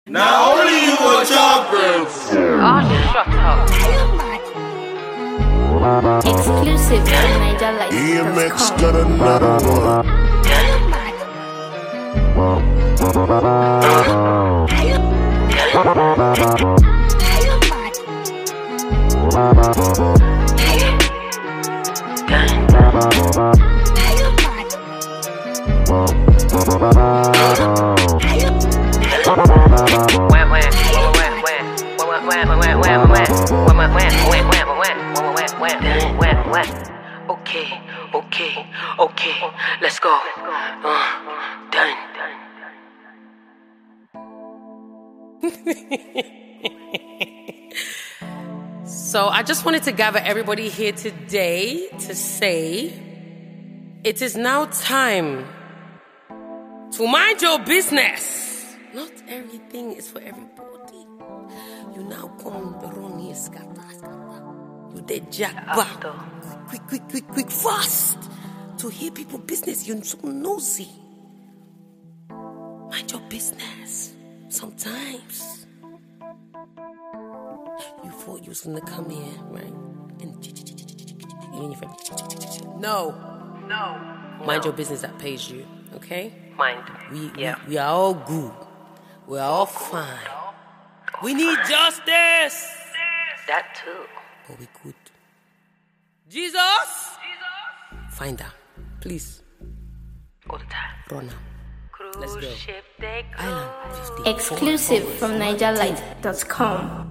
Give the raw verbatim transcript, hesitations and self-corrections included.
Now only you go choppers. Oh, shut up. Exclusive on Niger Life. E M X got another one. Okay, okay, okay, let's go. Uh, done. So I just wanted to gather everybody here today to say it is now time to mind your business. Not everything is for everybody. You now come wrong here, scatter, scatter. You did jack back. Quick, quick, quick, quick, fast. To hear people business, you're so nosy. Mind your business. Sometimes you thought you was gonna come here, right? And you and your friend. No. No. Mind your business that pays you, okay? Mind. We, yeah. we, we are all good. We are all fine. We need justice. That too. But we good. Jesus! Jesus! Find her. Please. All the time. Run her. Let's go. Island fifty. Exclusive from Niger Life dot com.